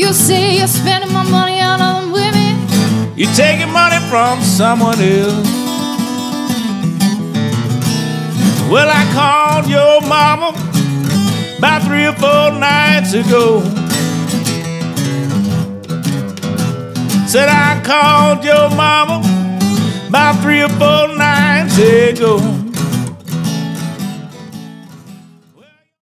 You say you're spending my money on other women. You're taking money from someone else. Well, I called your mama about 3 or 4 nights ago. Said I called your mama about 3 or 4 nights ago.